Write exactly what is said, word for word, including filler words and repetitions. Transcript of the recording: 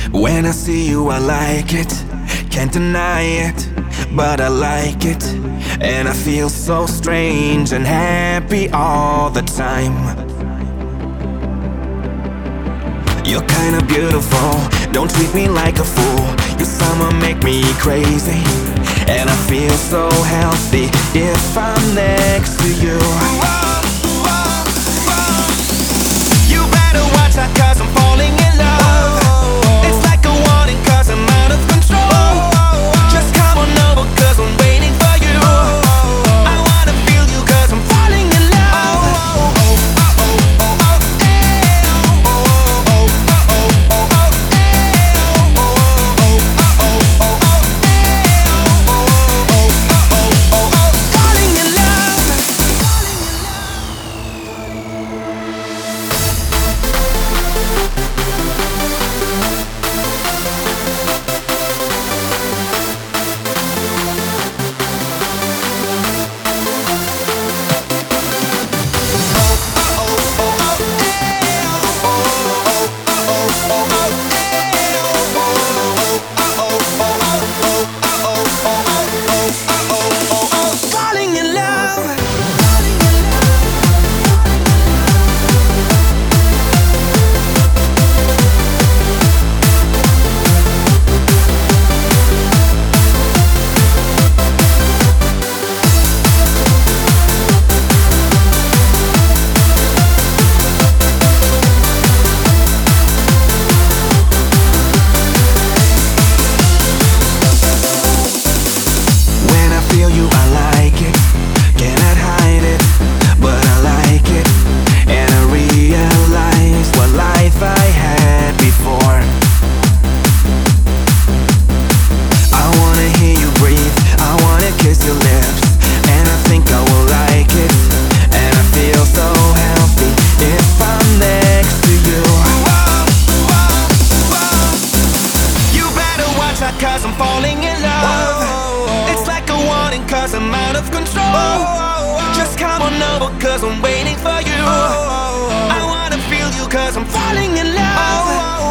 When I see you, I like it, can't deny it, but I like it. And I feel so strange and happy all the time. You're kinda beautiful, don't treat me like a fool. Your summer make me crazy, and I feel so healthy if I'm next to you. You better watch out, cause I'm falling in love. It's like a warning, cause I'm out of control. Just come on over, cause I'm waiting for you. I wanna feel you, cause I'm falling in love. Falling in love. Falling in love. When I feel you, I like it, cannot hide it, but I like it. And I realize what life I had before. I wanna hear you breathe, I wanna kiss your lips, and I think I will like it. And I feel so healthy if I'm next to you. You better watch out, cause I'm falling in love. It's like a warning, cause I'm out of control. Just come on over, cause I'm waiting for you. I wanna feel you, cause I'm falling in love.